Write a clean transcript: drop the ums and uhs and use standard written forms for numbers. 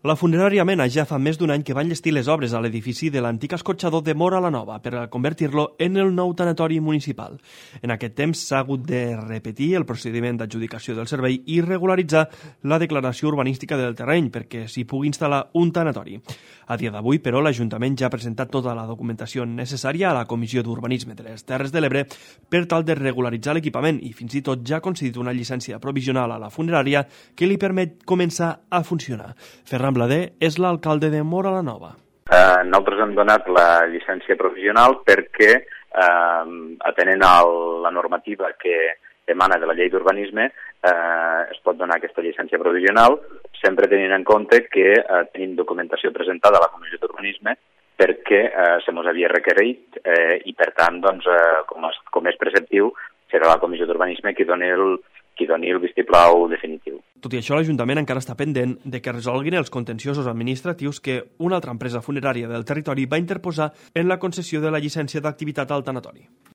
La funerària Mena ja fa més d'un any que va enllestir les obres a l'edifici de l'antic escorxador de Móra la Nova per a convertir-lo en el nou tanatori municipal. En aquest temps s'ha hagut de repetir el procediment d'adjudicació del servei i regularitzar la declaració urbanística del terreny perquè s'hi pugui instal·lar un tanatori. A dia d'avui, però, l'Ajuntament ja ha presentat tota la documentació necessària a la Comissió d'Urbanisme de les Terres de l'Ebre per tal de regularitzar l'equipament i fins i tot ja ha concedit una llicència provisional a la funerària que li permet començar a funcionar. Ferran Blader és l'alcalde de Móra la Nova. Nosaltres hem donat la llicència provisional perquè, atenent a la normativa que emana de la llei d'urbanisme, es pot donar aquesta llicència provisional, sempre tenint en compte que tenim documentació presentada a la Comissió d'Urbanisme perquè se mos havia requerit i, per tant, doncs, com és preceptiu, serà la Comissió d'Urbanisme qui doni el vistiplau definitiu. Tot i això, l'Ajuntament encara està pendent de que resolguin els contenciosos administratius que una altra empresa funerària del territori va interposar en la concessió de la llicència d'activitat al tanatori.